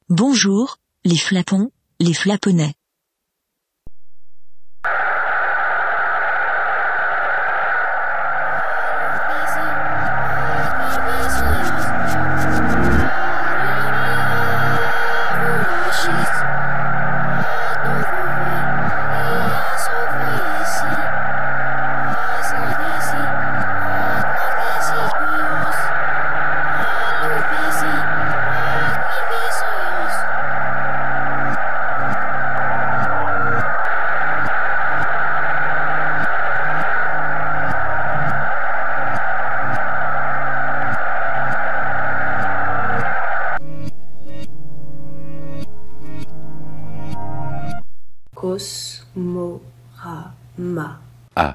Bonjour, les flapons, les flaponnais. Kosmorama. Ah.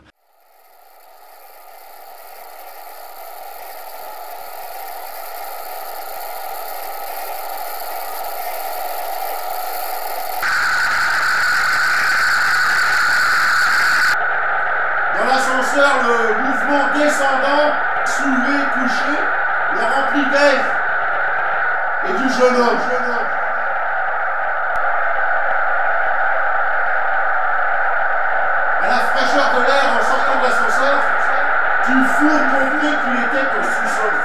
Dans l'ascenseur, le mouvement descendant, soulevé, couché, le remplit d'air et du jeune homme. À la fraîcheur de l'air en sortant de l'ascenseur, tu fous compris qu'il était au sous-sol.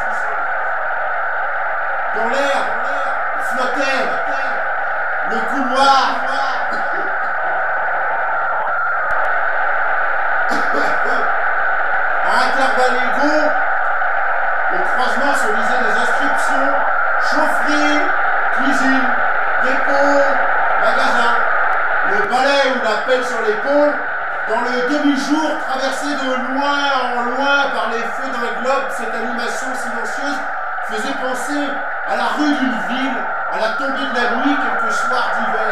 Dans l'air, flottait le couloir. À intervalles égaux, au croisement se lisaient des inscriptions: chaufferie, cuisine, dépôt, magasin. Le balai ou la pelle sur l'épaule, dans le demi-jour, traversé de loin en loin par les feux d'un globe, cette animation silencieuse faisait penser à la rue d'une ville, à la tombée de la nuit quelques soirs d'hiver.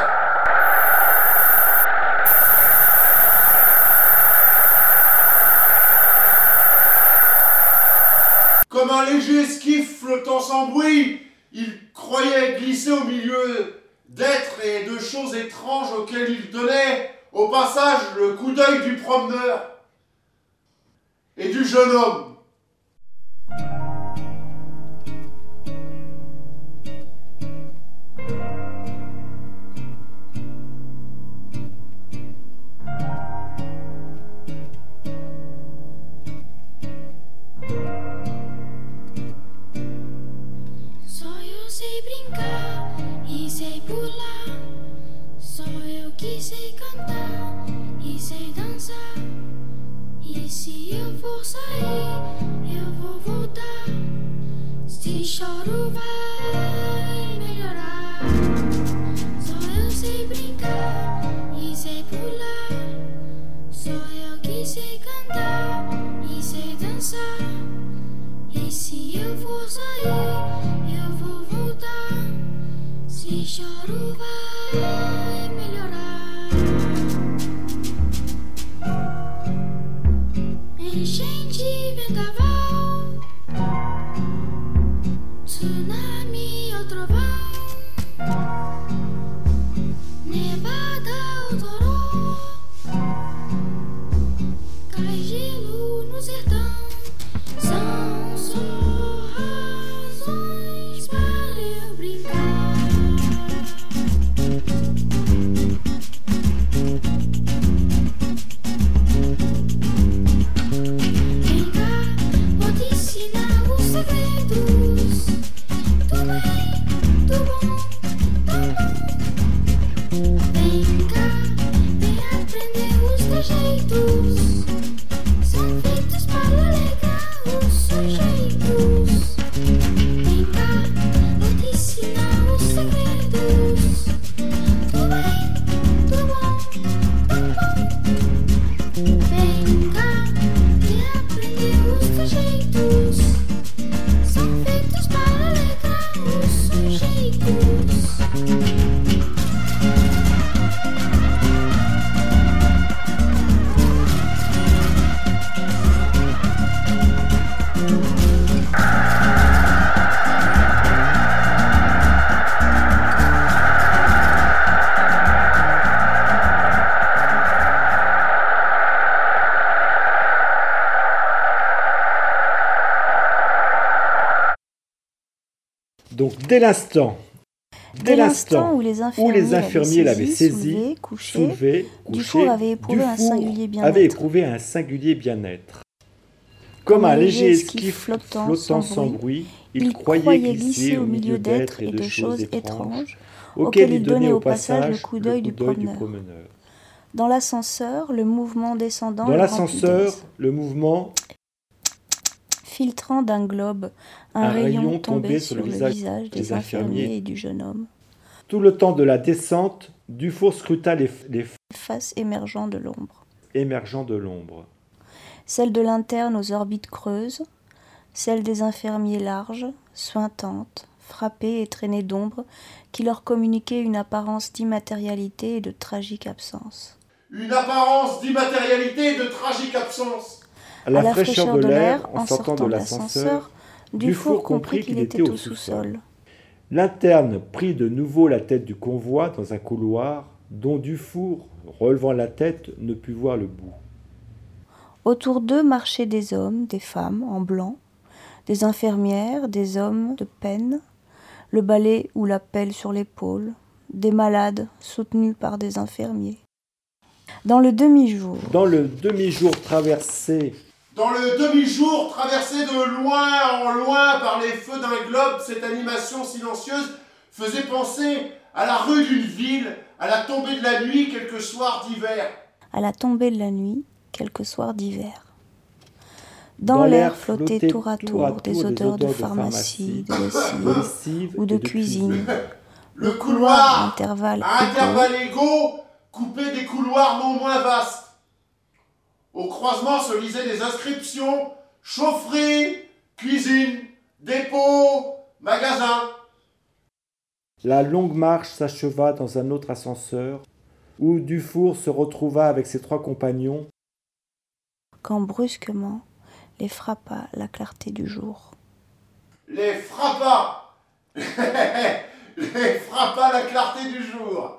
Comme un léger skiff flottant sans bruit, il croyait glisser au milieu d'êtres et de choses étranges auxquelles il donnait, au passage, le coup d'œil du promeneur et du jeune homme. Só eu sei brincar e sei pular. Só eu que sei cantar e sei dançar. E se eu for sair, eu vou voltar. Se choro vai melhorar. Só eu sei brincar e sei pular. Só eu que sei cantar e sei dançar. E se eu for sair, eu vou voltar. Se choro vai melhorar. Enchente, vendaval, tsunami ou trovão, nevada ou toró, cai gelo no sertão. São só razões para eu brincar. Vem cá, vou te ensinar os segredos do bem, do bom, tão bom. Vem cá, vem aprender os trejeitos. São feitos para alegrar os sujeitos. Vem cá, vou te ensinar os segredos do bem, do bom, tão bom. Vem cá, vem aprender os trejeitos. São feitos para alegrar os sujeitos. Donc dès l'instant Dès l'instant où les infirmiers l'avaient saisi, soulevé, couché, Dufour avait éprouvé un singulier bien-être. avait éprouvé un singulier bien-être. Comme un léger esquif flottant sans bruit, il croyait glisser au milieu d'êtres et de choses étranges, auxquels il donnait au passage le coup d'œil du promeneur. Dans l'ascenseur, le mouvement descendant Dans l'ascenseur, le mouvement filtrant d'un globe, un rayon tombé sur le visage des infirmiers et du jeune homme. Tout le temps de la descente, Dufour scruta les faces émergeant de l'ombre. Celle de l'interne aux orbites creuses, celle des infirmiers larges, suintantes, frappées et traînées d'ombre, qui leur communiquaient une apparence d'immatérialité et de tragique absence. Une apparence d'immatérialité et de tragique absence. À la fraîcheur de l'air, en sortant de l'ascenseur, Dufour comprit qu'il était au sous-sol. L'interne prit de nouveau la tête du convoi dans un couloir dont Dufour, relevant la tête, ne put voir le bout. Autour d'eux marchaient des hommes, des femmes en blanc, des infirmières, des hommes de peine, le balai ou la pelle sur l'épaule, des malades soutenus par des infirmiers. Dans le demi-jour traversé de loin en loin par les feux d'un globe, cette animation silencieuse faisait penser à la rue d'une ville, à la tombée de la nuit quelques soirs d'hiver. Dans l'air flottaient tour à tour des odeurs de pharmacie, de lessive ou de cuisine. Le couloir, à intervalles égaux, coupait des couloirs non moins vastes. Au croisement se lisaient des inscriptions, chaufferie, cuisine, dépôt, magasin. La longue marche s'acheva dans un autre ascenseur, où Dufour se retrouva avec ses 3 compagnons, quand brusquement les frappa la clarté du jour. Les frappa la clarté du jour.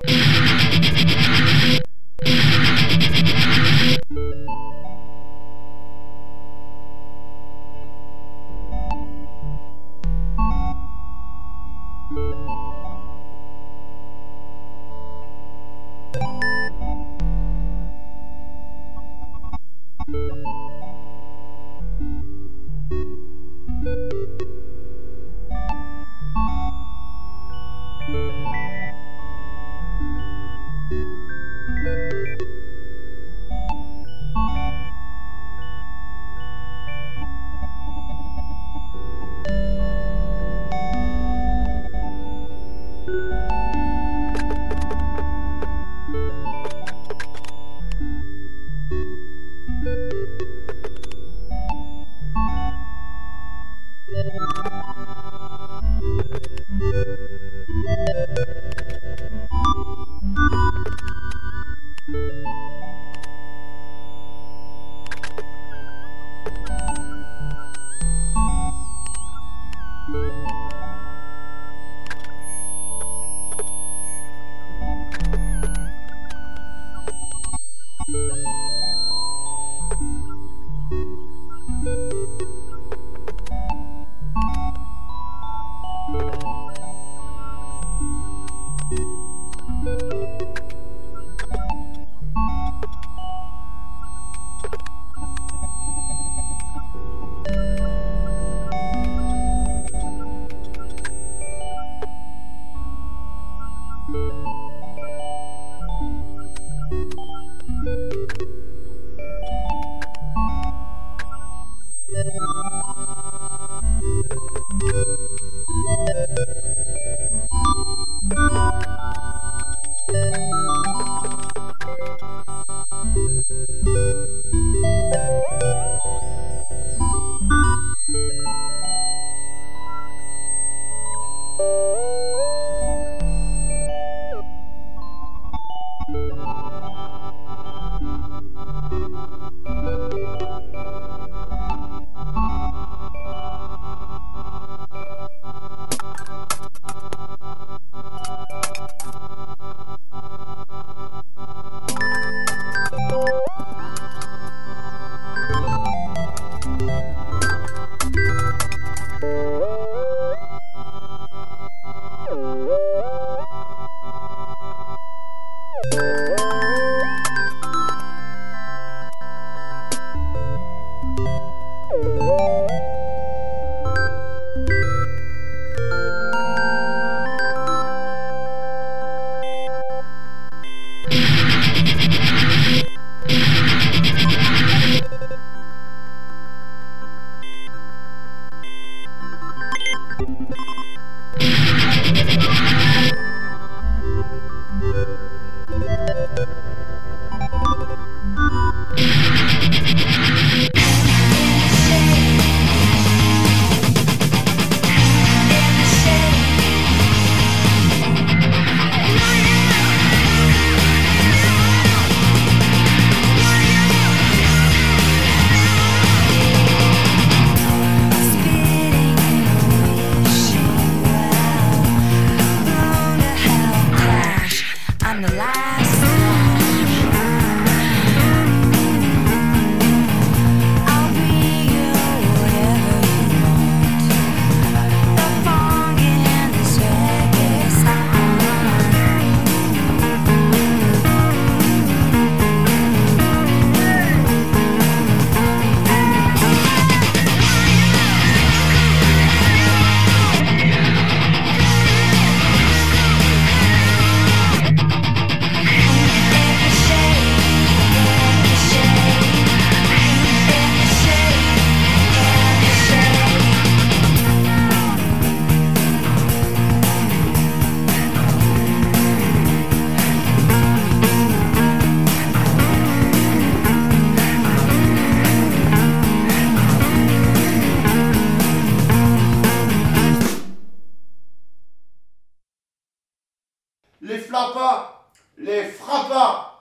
les flappas, les frappas,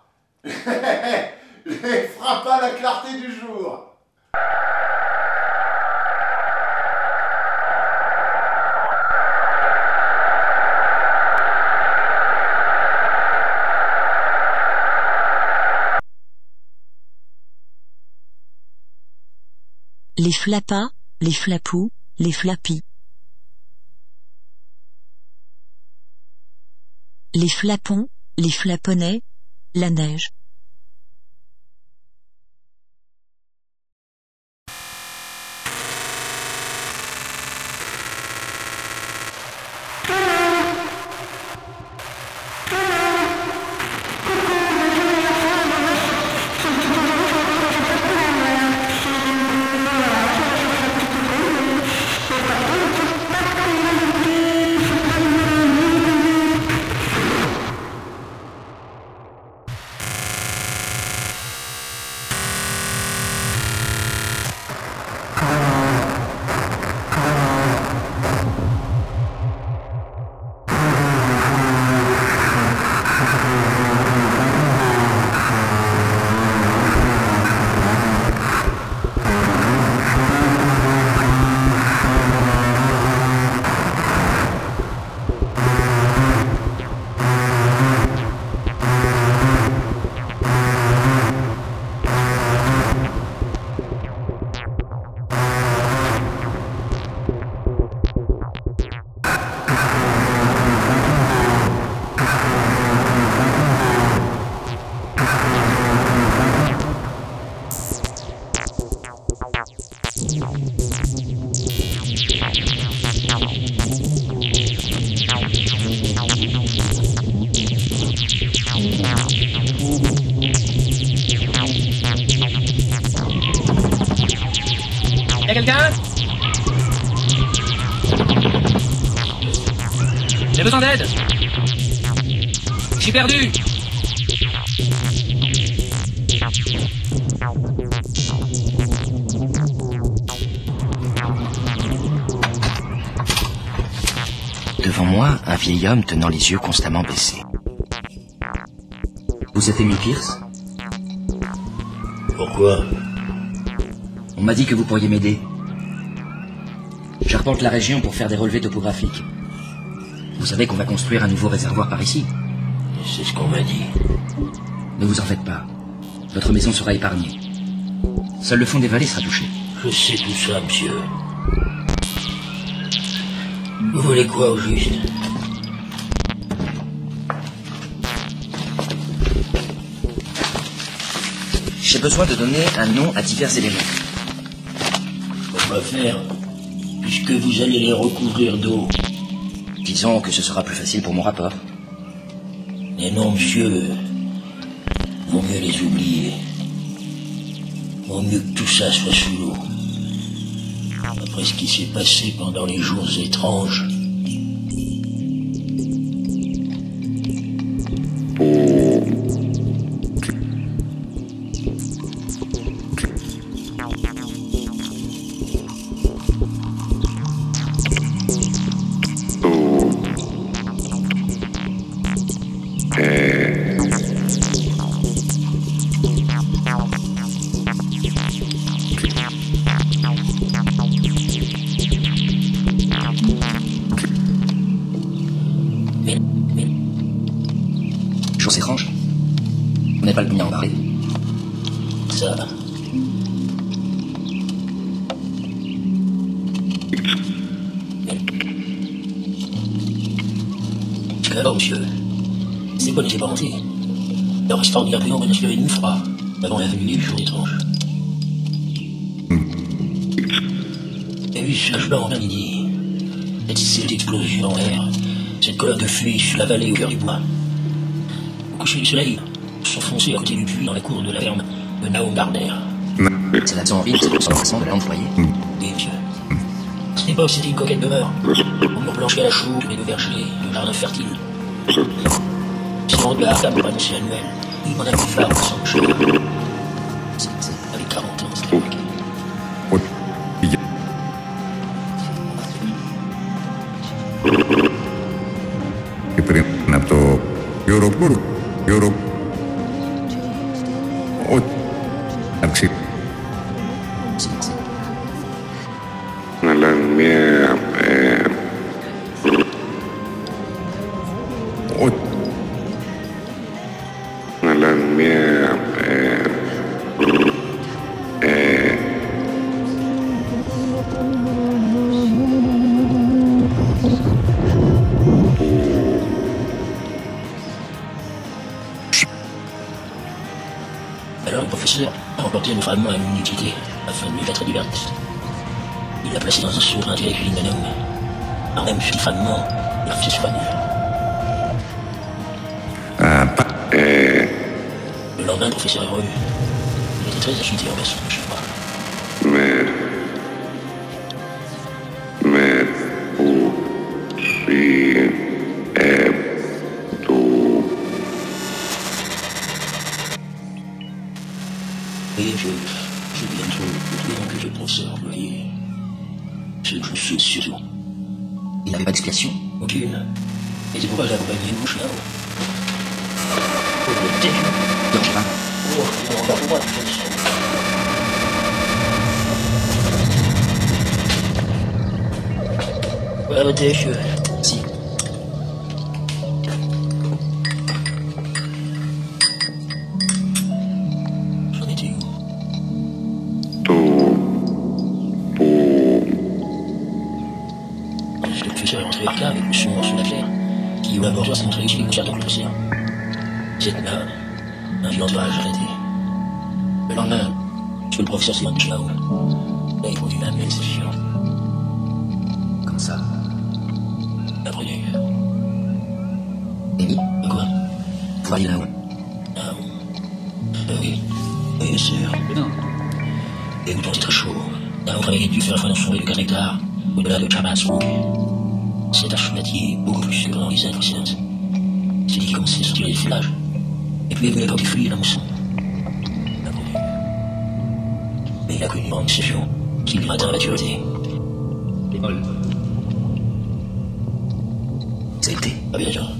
les frappas la clarté du jour. Les flappas, les flapous, les flappis. Les flapons, les flaponnets, la neige. Y'a quelqu'un? J'ai besoin d'aide. Je suis perdu. Devant moi, un vieil homme tenant les yeux constamment baissés. Vous êtes Émile Pierce? Pourquoi? On m'a dit que vous pourriez m'aider. J'arpente la région pour faire des relevés topographiques. Vous savez qu'on va construire un nouveau réservoir par ici. C'est ce qu'on m'a dit. Ne vous en faites pas. Votre maison sera épargnée. Seul le fond des vallées sera touché. Je sais tout ça, monsieur. Vous voulez quoi au juste? J'ai besoin de donner un nom à divers éléments. Quoi faire, puisque vous allez les recouvrir d'eau? Disons que ce sera plus facile pour mon rapport. Les noms, monsieur, vaut mieux les oublier. Vaut mieux que tout ça soit sous l'eau. Après ce qui s'est passé pendant les jours étranges. Chose étrange. On n'est pas le premier à en parler. Ça. Alors, monsieur, c'est quoi les pensées? Le restant de l'avion va nous une fois avant la venue des jours étranges. Et oui, ce blanc en plein midi. Cette explosion en l'air. Cette colonne de fumée sur la vallée au cœur du bois. Au coucher du soleil, s'enfoncer à côté du puits dans la cour de la ferme de Naum Gardner. C'est là-dessus en ville, c'est le sang de l'employé. Et monsieur, à cette époque, c'était une coquette demeure. Au mur blanchi à la chaux, les deux vergers, le jardin fertile. Sinon, de la table pour annoncer la nouvelle. Il m'en a mis phare sans le chemin. C'était avec 40 ans, c'était avec. Και πριν από το Αλλά μια Alors le professeur a emporté le fragment à l'unité afin de mieux être divertiste. Il l'a placé dans un seau avec l'hyménome. Par même ce fragment, il a fait soigner. Le lendemain, le professeur est revenu. Il était très agité en baissant le chemin. Et je viens de que le professeur employé. Ce que je suis sûr. Il n'avait pas d'explication? Aucune. Et c'est pourquoi j'ai accompagné une bouche là-haut. Oh, le tête. Dérange pas. Oh, on va pouvoir faire ça. Voilà votre tête. Si. J'en étais où? Le professeur est rentré vers là avec le son sur la claire, qui ouvre la bourgeoise sans montrer les concerts de professeur. Cette là, un violent orage arrêté. Le lendemain, le professeur s'est rendu là-haut. Là, il produit la même session. Comme ça. La produit. Amy? Quoi? Vous voyez là-haut? Oui. Oui, bien sûr. Non. Les boutons étaient très chauds. Là, on travaillait du fer à forêt de 4 hectares, au-delà de Chamasco. Cet archimatier, beaucoup plus sûr dans les années précédentes. C'est dit qu'il commençait à sortir les feuillages. Et puis il venait comme des fruits et la mousson. La produit. Mais il a connu une session qui lui atteint la maturité. L'école. Ça a été? Ah bien sûr.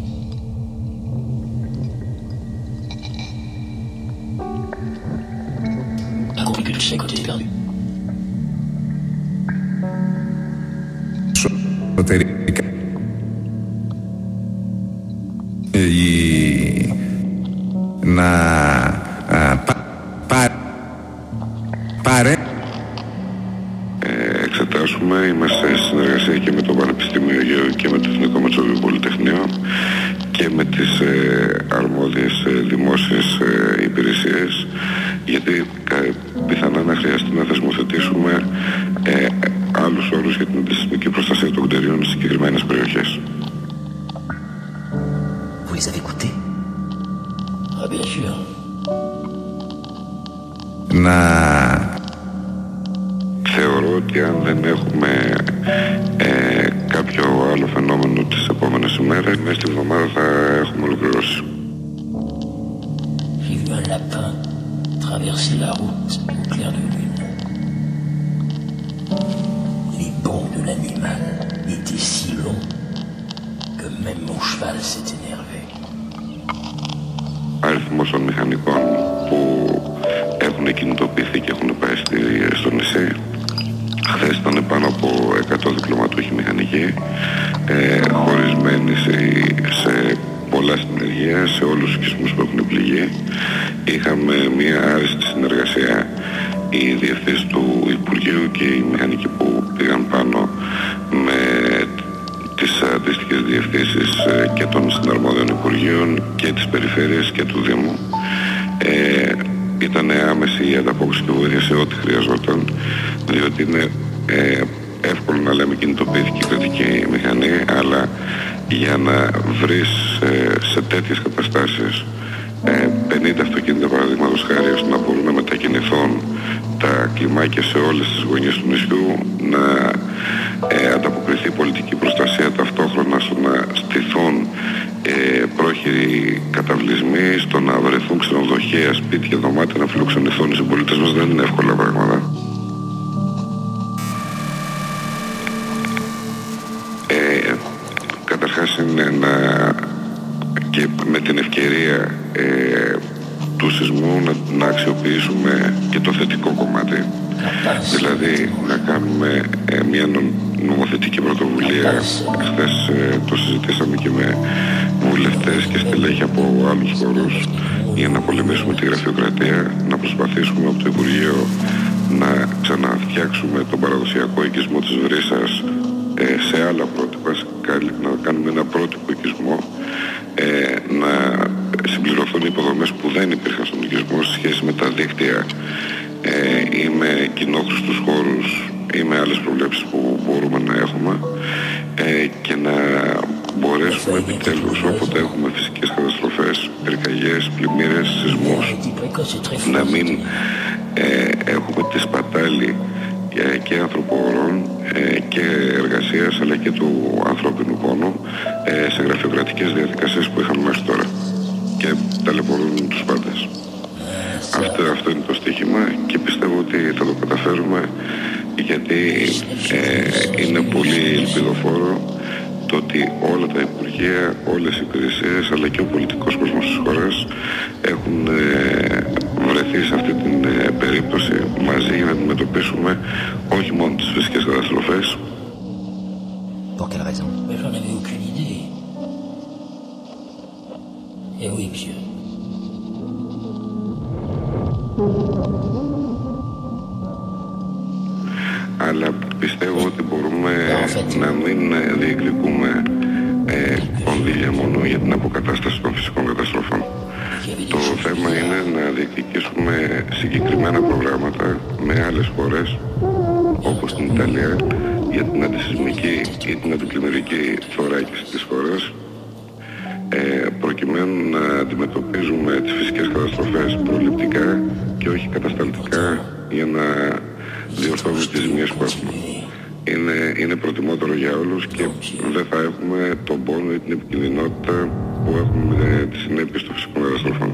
A compris que tous ses côtés étaient perdus. Εξετάσουμε, είμαστε σε συνεργασία και με το Πανεπιστήμιο Αιγαίου και με το Εθνικό Μετσόβιο Πολυτεχνείο και με τις αρμόδιες δημόσιες υπηρεσίες, γιατί πιθανά να χρειαστεί να θεσμοθετήσουμε άλλους όρους για την αντισυσμική προστασία των κτηρίων στις συγκεκριμένες περιοχές. Vous les avez écoutés? Ah bien sûr. Θεωρώ ότι αν δεν έχουμε κάποιο άλλο φαινόμενο τις επόμενες ημέρες, μέσα στη βδομάδα θα έχουμε ολοκληρώσει. J'ai vu un lapin traverser la route au clair de lune. Les bonds de l'animal étaient si longs que même mon cheval s'est énervé. Αριθμός των μηχανικών που έχουν κινητοποιηθεί και έχουν πάει στο νησί. Χθες ήταν πάνω από 100 διπλωματούχοι μηχανικοί, χωρισμένοι σε πολλά συνεργεία, σε όλους τους οικισμούς που έχουν πληγεί. Είχαμε μια άριστη συνεργασία, οι διευθύνσεις του Υπουργείου και οι μηχανικοί που πήγαν πάνω με τις αντίστοιχες διευθύνσεις και των συναρμόδιων Υπουργείων και της Περιφέρειας και του Δήμου. Ήταν άμεση η ανταπόκριση και βοήθεια σε ό,τι χρειαζόταν, διότι είναι εύκολο να λέμε κινητοποιήθηκε η κρατική μηχανή, αλλά για να βρεις σε τέτοιες καταστάσεις 50 αυτοκίνητα παραδείγματος χάρη, ώστε να μπορούν να μετακινηθούν τα κλιμάκια σε όλες τις γωνιές του νησιού, να ανταποκριθεί η πολιτική προστασία ταυτόχρονα στο να στηθούν πρόχειροι καταβλισμοί, στο να βρεθούν ξενοδοχεία, σπίτια, δωμάτια, να φιλοξενηθούν οι συμπολίτες μας, δεν είναι εύκολα πράγματα. Καταρχάς είναι ένα και με την ευκαιρία του σεισμού να αξιοποιήσουμε και το θετικό κομμάτι. Δηλαδή να κάνουμε μια νομοθετική πρωτοβουλία. Χθες το συζητήσαμε και με βουλευτές και στελέχη από άλλους χώρους για να πολεμήσουμε τη γραφειοκρατία, να προσπαθήσουμε από το Υπουργείο να ξαναφτιάξουμε τον παραδοσιακό οικισμό της Βρύσσας σε άλλα πρότυπα, να κάνουμε ένα πρότυπο οικισμό, να συμπληρωθούν οι υποδομές που δεν υπήρχαν στον οικισμό σε σχέση με τα δίκτυα ή με κοινόχρηστους χώρους ή με άλλες προβλέψεις που μπορούμε να έχουμε, και να μπορέσουμε επιτέλους, όποτε έχουμε φυσικές καταστροφές, πυρκαγιές, πλημμύρες, σεισμούς, να μην έχουμε τη σπατάλη και ανθρωπόρων και εργασίας, αλλά και του ανθρώπινου πόνου σε γραφειοκρατικές διαδικασίες που είχαμε μέχρι τώρα και ταλαιπωρούν τους πάντες. Αυτό είναι το στοίχημα και πιστεύω ότι θα το καταφέρουμε, γιατί είναι πολύ ελπιδοφόρο το ότι όλα τα υπουργεία, όλες οι υπηρεσίες αλλά και ο πολιτικός κόσμος της χώρας έχουν βρεθεί σε αυτή την περίπτωση μαζί για να αντιμετωπίσουμε όχι μόνο τις φυσικές καταστροφές. Pour quelle raison? Mais j'en avais aucune idée. Eh oui, monsieur. Αλλά πιστεύω ότι μπορούμε να μην διεκδικούμε κονδύλια μόνο για την αποκατάσταση των φυσικών καταστροφών. Το θέμα είναι να διεκδικήσουμε συγκεκριμένα προγράμματα με άλλες χώρες, όπως την Ιταλία, για την αντισυσμική ή την αντιπλημμυρική θωράκιση της χώρας, προκειμένου να αντιμετωπίζουμε τις φυσικές καταστροφές προληπτικά και όχι κατασταλτικά, για να διορθώνουμε τις ζημίες που έχουμε. Είναι προτιμότερο για όλους και δεν θα έχουμε τον πόνο ή την επικινδυνότητα που έχουμε με τις συνέπειες των φυσικών καταστροφών.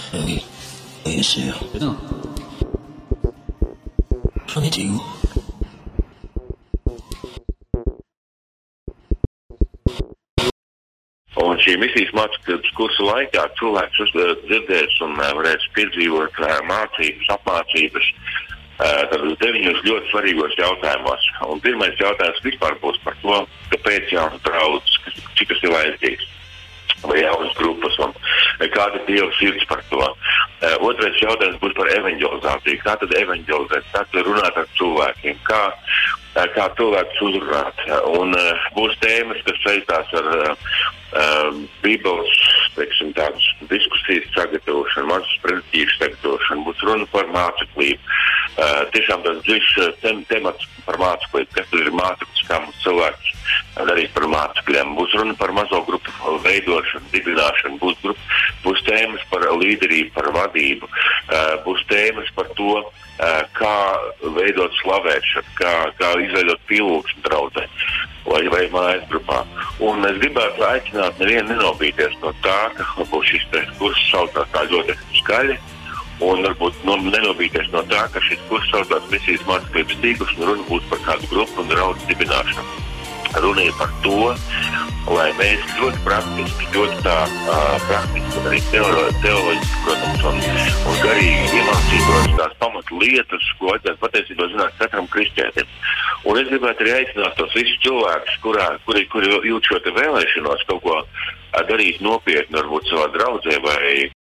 Oui, bien sûr. Non. J'en étais où? Un šī misijas mācības kursa laikā cilvēks dzirdēs un varēs piedzīvot mācības, apmācības tad 9 ļoti svarīgos jautājumos. Un pirmais jautājums vispār būs par to, kāpēc jaunas draudzes, cik tas ir vajadzīgs, vai jaunas grupas un kāda ir Dieva sirds par to. Otrais jautājums būs par evanģelizāciju. Kā tad evanģelizēt? Kā tad runāt ar cilvēkiem? Kā cilvēkus uzrunāt? Un būs tēmas, kas saistās ar Bībeles, teiksim, tādas diskusijas sagatavošanu, mazas prezentīvas sagatavošanu, būs runa par māceklību. Tiešām tas dziļš temats par māceklību, kas tad ir māceklis, kā mums cilvēks darīt par mācekļiem. Būs runa par mazo grupu veidošanu, dibināšanu, būs tēmas par līderību, par vadību, būs tēmas par to, kā veidot slavēšanu, kā izveidot pielūgsmu draudzē vai mājas grupā. Un es gribētu aicināt nevienu nenobīties no tā, ka būs šis kurs saucās tā ļoti skaļi, un varbūt nenobīties no tā, ka šis kurs saucās misijas māceklības tīklus, un runa būs par kādu grupu un draudzi dibināšanu. Runa ir par to, lai mēs ļoti praktiski, praktiski, arī teoloģiski, protams, un garīgi iemācītos tās pamatu lietas, ko vajadzētu patiesībā zināt katram kristietim. Un es gribētu arī aicināt tos visus cilvēkus, kuri jūt šo te vēlēšanos kaut ko darīt nopietni, varbūt savā draudzē vai